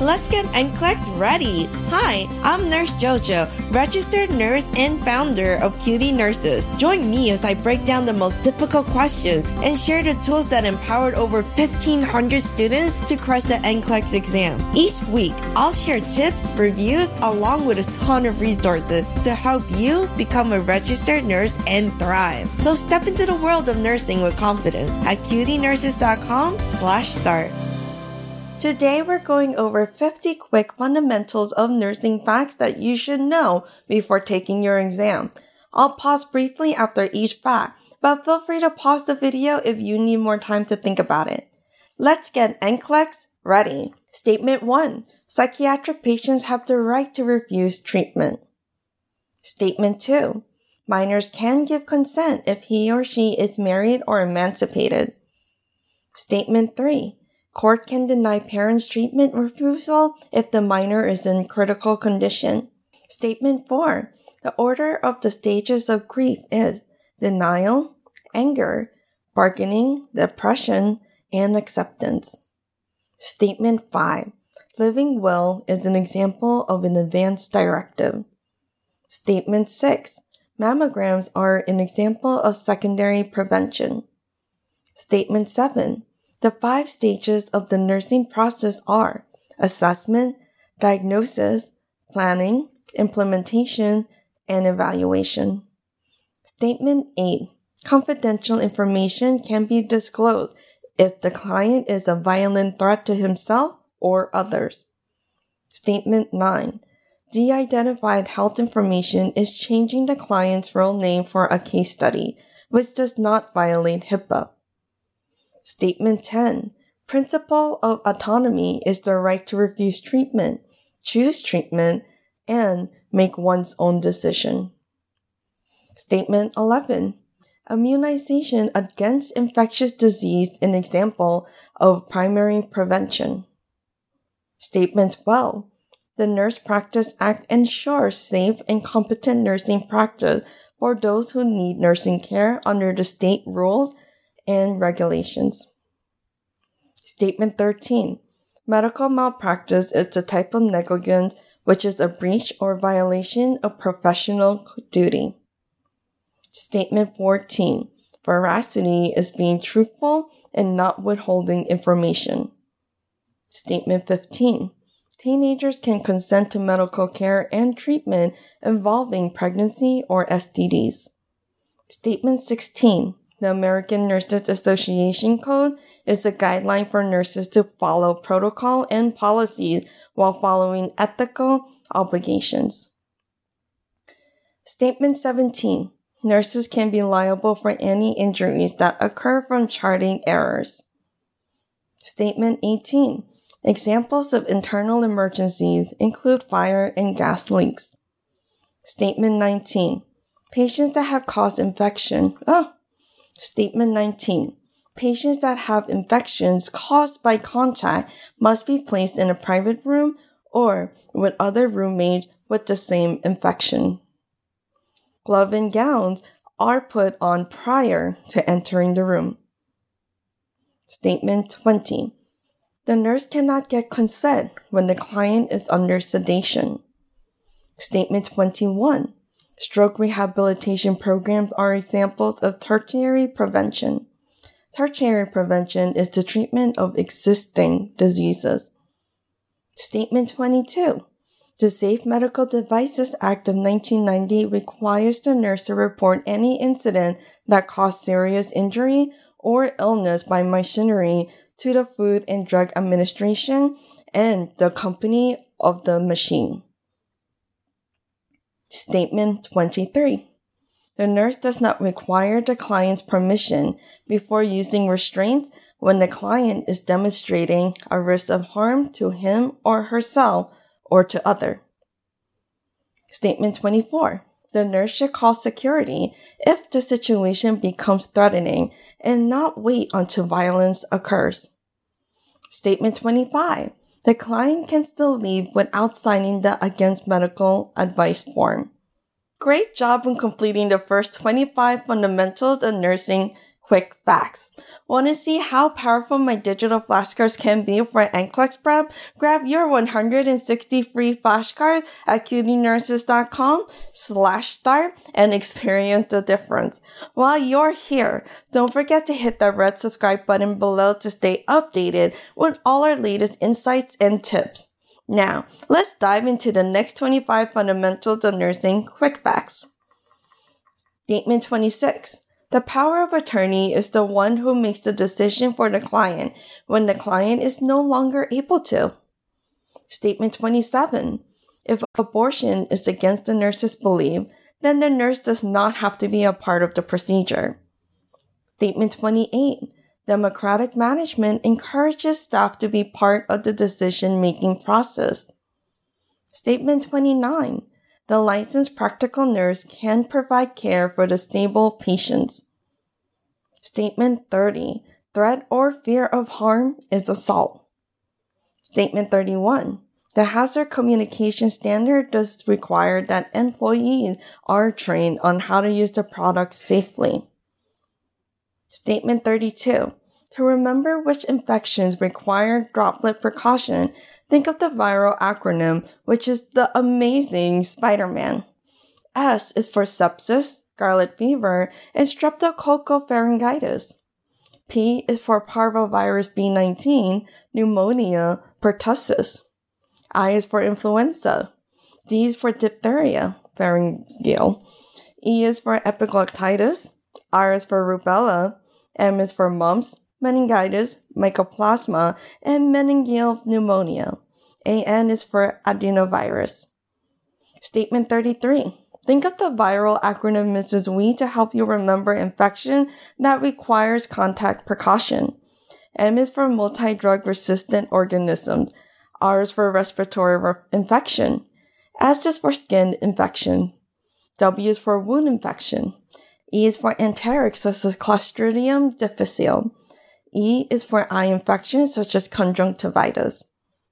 Let's get NCLEX ready. Hi, I'm Nurse JoJo, registered nurse and founder of Cutie Nurses. Join me as I break down the most difficult questions and share the tools that empowered over 1,500 students to crush the NCLEX exam. Each week, I'll share tips, reviews, along with a ton of resources to help you become a registered nurse and thrive. So step into the world of nursing with confidence at cutienurses.com/start. Today we're going over 50 quick fundamentals of nursing facts that you should know before taking your exam. I'll pause briefly after each fact, but feel free to pause the video if you need more time to think about it. Let's get NCLEX ready. Statement 1. Psychiatric patients have the right to refuse treatment. Statement 2. Minors can give consent if he or she is married or emancipated. Statement 3. Court can deny parents treatment refusal if the minor is in critical condition. Statement 4. The order of the stages of grief is denial, anger, bargaining, depression, and acceptance. Statement 5. Living will is an example of an advance directive. Statement 6. Mammograms are an example of secondary prevention. Statement 7. The 5 stages of the nursing process are assessment, diagnosis, planning, implementation, and evaluation. Statement 8. Confidential information can be disclosed if the client is a violent threat to himself or others. Statement 9. De-identified health information is changing the client's real name for a case study, which does not violate HIPAA. Statement 10. Principle of autonomy is the right to refuse treatment, choose treatment, and make one's own decision. Statement 11. Immunization against infectious disease is an example of primary prevention. Statement 12. The Nurse Practice Act ensures safe and competent nursing practice for those who need nursing care under the state rules and regulations. Statement 13. Medical malpractice is the type of negligence which is a breach or violation of professional duty. Statement 14. Veracity is being truthful and not withholding information. Statement 15. Teenagers can consent to medical care and treatment involving pregnancy or STDs. Statement 16. The American Nurses Association Code is a guideline for nurses to follow protocol and policies while following ethical obligations. Statement 17. Nurses can be liable for any injuries that occur from charting errors. Statement 18. Examples of internal emergencies include fire and gas leaks. Statement 19. Patients that have caused infection. Statement 19. Patients that have infections caused by contact must be placed in a private room or with other roommates with the same infection. Gloves and gowns are put on prior to entering the room. Statement 20. The nurse cannot get consent when the client is under sedation. Statement 21. Stroke rehabilitation programs are examples of tertiary prevention. Tertiary prevention is the treatment of existing diseases. Statement 22. The Safe Medical Devices Act of 1990 requires the nurse to report any incident that caused serious injury or illness by machinery to the Food and Drug Administration and the company of the machine. Statement 23. The nurse does not require the client's permission before using restraint when the client is demonstrating a risk of harm to him or herself or to others. Statement 24. The nurse should call security if the situation becomes threatening and not wait until violence occurs. Statement 25. The client can still leave without signing the against medical advice form. Great job in completing the first 25 fundamentals of nursing quick facts. Want to see how powerful my digital flashcards can be for NCLEX prep? Grab your 160 free flashcards at cutynurses.com/start and experience the difference. While you're here, don't forget to hit the red subscribe button below to stay updated with all our latest insights and tips. Now, let's dive into the next 25 fundamentals of nursing quick facts. Statement 26. The power of attorney is the one who makes the decision for the client when the client is no longer able to. Statement 27. If abortion is against the nurse's belief, then the nurse does not have to be a part of the procedure. Statement 28. Democratic management encourages staff to be part of the decision-making process. Statement 29. The licensed practical nurse can provide care for the stable patients. Statement 30. Threat or fear of harm is assault. Statement 31. The hazard communication standard does require that employees are trained on how to use the product safely. Statement 32. To remember which infections require droplet precaution, think of the viral acronym, which is the amazing Spider-Man. S is for sepsis, scarlet fever, and streptococcal pharyngitis. P is for parvovirus B19, pneumonia, pertussis. I is for influenza. D is for diphtheria, pharyngeal. E is for epiglottitis. R is for rubella. M is for mumps, meningitis, mycoplasma, and meningeal pneumonia. AN is for adenovirus. Statement 33. Think of the viral acronym Mrs. Wee to help you remember infection that requires contact precaution. M is for multi-drug resistant organisms. R is for respiratory infection. S is for skin infection. W is for wound infection. E is for enteric, such as Clostridium difficile. E is for eye infections, such as conjunctivitis.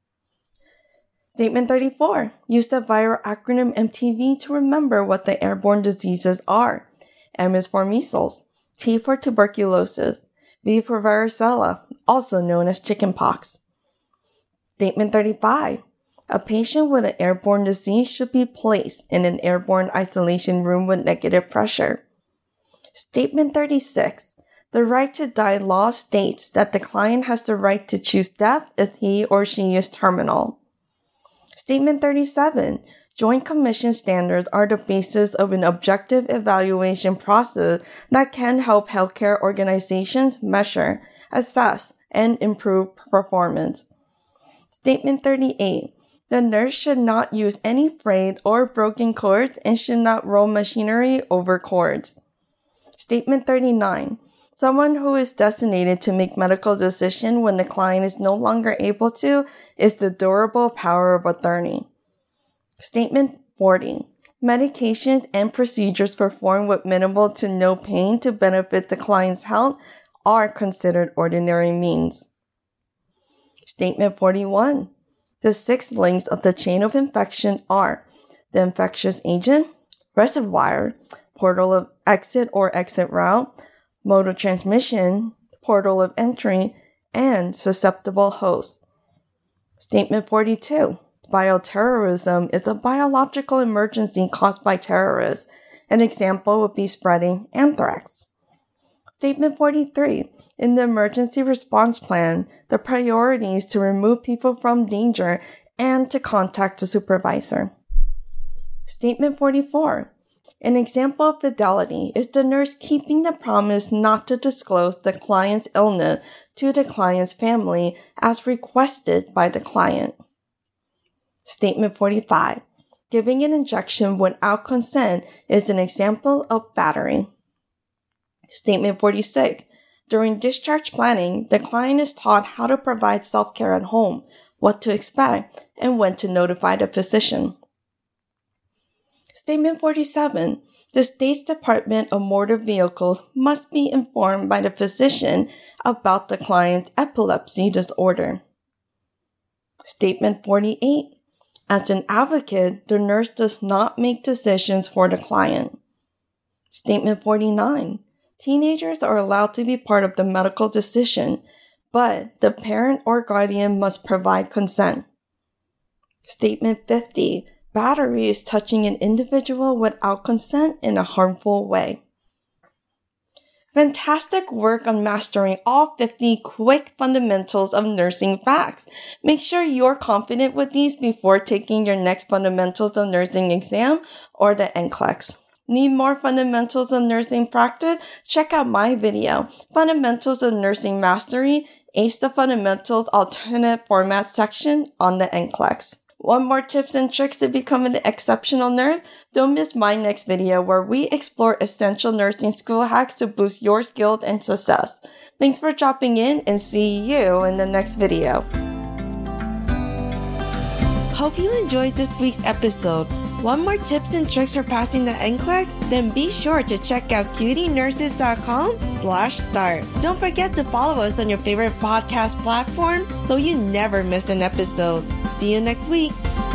Statement 34. Use the viral acronym MTV to remember what the airborne diseases are. M is for measles. T for tuberculosis. V for varicella, also known as chickenpox. Statement 35. A patient with an airborne disease should be placed in an airborne isolation room with negative pressure. Statement 36. The right to die law states that the client has the right to choose death if he or she is terminal. Statement 37. Joint Commission standards are the basis of an objective evaluation process that can help healthcare organizations measure, assess, and improve performance. Statement 38. The nurse should not use any frayed or broken cords and should not roll machinery over cords. Statement 39. Someone who is designated to make medical decisions when the client is no longer able to is the durable power of attorney. Statement 40. Medications and procedures performed with minimal to no pain to benefit the client's health are considered ordinary means. Statement 41. The 6 links of the chain of infection are the infectious agent, reservoir, portal of exit or exit route, mode of transmission, portal of entry, and susceptible host. Statement 42. Bioterrorism is a biological emergency caused by terrorists. An example would be spreading anthrax. Statement 43. In the emergency response plan, the priority is to remove people from danger and to contact the supervisor. Statement 44. An example of fidelity is the nurse keeping the promise not to disclose the client's illness to the client's family as requested by the client. Statement 45. Giving an injection without consent is an example of battery. Statement 46. During discharge planning, the client is taught how to provide self-care at home, what to expect, and when to notify the physician. Statement 47. The State's Department of Motor Vehicles must be informed by the physician about the client's epilepsy disorder. Statement 48. As an advocate, the nurse does not make decisions for the client. Statement 49. Teenagers are allowed to be part of the medical decision, but the parent or guardian must provide consent. Statement 50. Battery is touching an individual without consent in a harmful way. Fantastic work on mastering all 50 quick fundamentals of nursing facts. Make sure you're confident with these before taking your next Fundamentals of Nursing exam or the NCLEX. Need more Fundamentals of Nursing practice? Check out my video, Fundamentals of Nursing Mastery, Ace the Fundamentals Alternate Format section on the NCLEX. Want more tips and tricks to become an exceptional nurse? Don't miss my next video where we explore essential nursing school hacks to boost your skills and success. Thanks for dropping in and see you in the next video. Hope you enjoyed this week's episode. Want more tips and tricks for passing the NCLEX? Then be sure to check out cutynurses.com/start. Don't forget to follow us on your favorite podcast platform so you never miss an episode. See you next week.